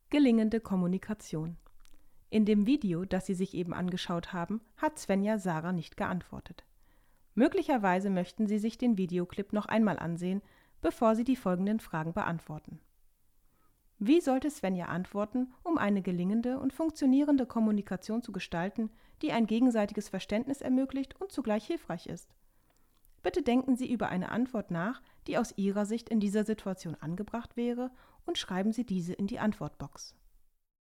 Gelingende Kommunikation. In dem Video, das Sie sich eben angeschaut haben, hat Svenja Sarah nicht geantwortet. Möglicherweise möchten Sie sich den Videoclip noch einmal ansehen, bevor Sie die folgenden Fragen beantworten. Wie sollte Svenja antworten, um eine gelingende und funktionierende Kommunikation zu gestalten, die ein gegenseitiges Verständnis ermöglicht und zugleich hilfreich ist? Bitte denken Sie über eine Antwort nach, die aus Ihrer Sicht in dieser Situation angebracht wäre, und schreiben Sie diese in die Antwortbox.